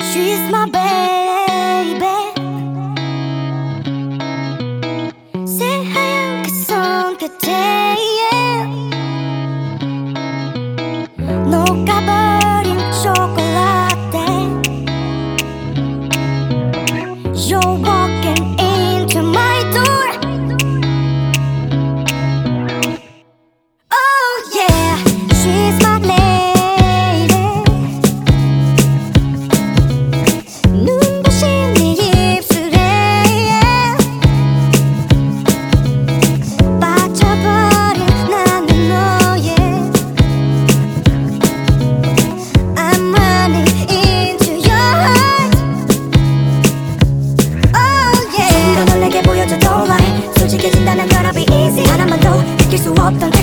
She's my baby. 새하얀 그 손끝에 녹아버린 초콜릿에 You're walking into my door. Oh yeah, she's my lady. 눈부신 네 입술에 빠져버린 나는 너의 I'm running into your heart. Oh yeah. 좀 더 놀라게 보여줘 don't lie. 솔직해진다는 건 I'll be easy. 하나만 더 느낄 수 없던